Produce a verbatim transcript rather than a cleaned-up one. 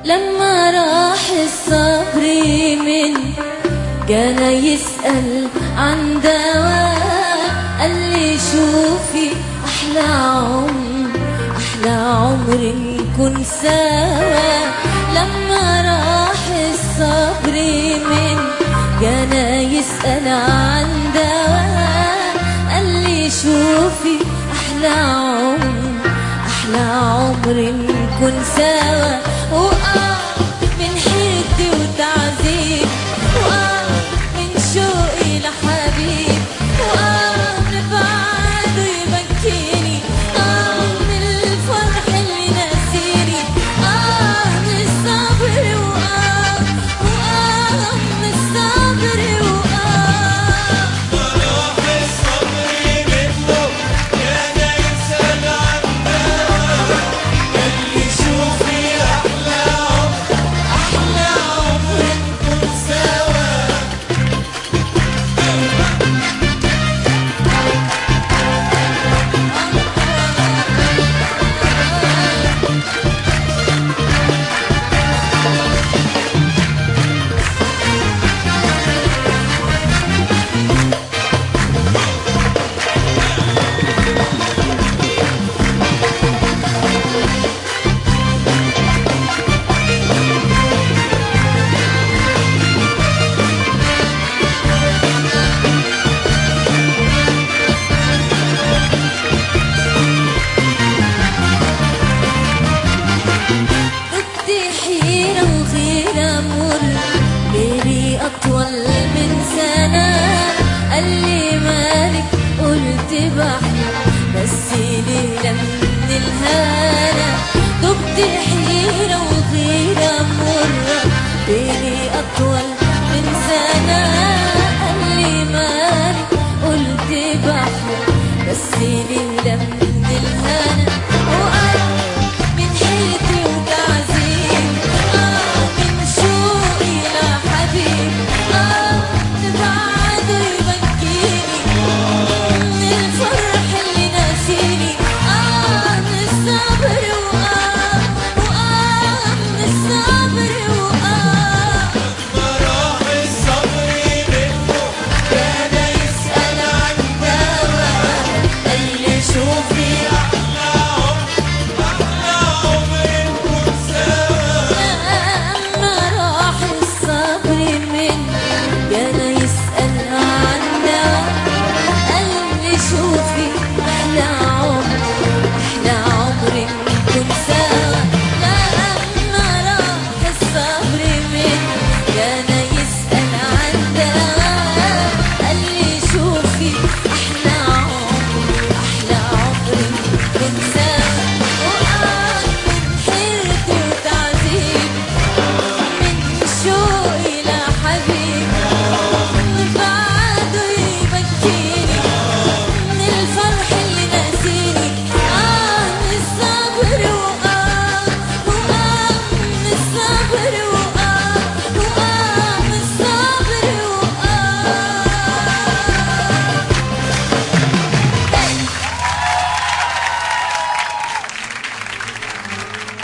لما راح الصبر من جانا يسأل عن دواء، قال لي شوفي أحلى عمر أحلى عمر نكون سوا. لما راح الصبر من جانا يسأل عن دواء، قال لي شوفي أحلى عمر أحلى عمر نكون سوا. وآه من حيرتي وتعذيب، وآه من شوقي لحبيب، وآه من بعده يبكيني، آه من الفرح اللي ناسيني، آه من الصبر، وآه وآه من الصبر، وآه راح الصبر منه كان يسأل عن دواء، قال لي شوفي أحلى عمر أحلى عمر نكون سوا. أطول من سنة، قال لي مالك قلت بحلم بس ليلة من الهنا. دبت حيرة وغيرة مرة ليلي أطول من سنة، قال لي مالك قلت بحلم بس ليلة من الهنا. وأنا من حيرتي وتعذيب، آه من شوقي لحبيب، آه بعده يبكيني، من الفرح اللي ناسيني، آه من الصبر، وآه وآه من الصبر، وآه لما راح الصبر منه كان يسأل عن دواء، قال لي شوفي أحلى عمر أحلى عمر نكون سوا. لما راح الصبر من جانا يسأل عن دواء، قال لي شوفي أحلى عمر أحلى عمر نكون سوا.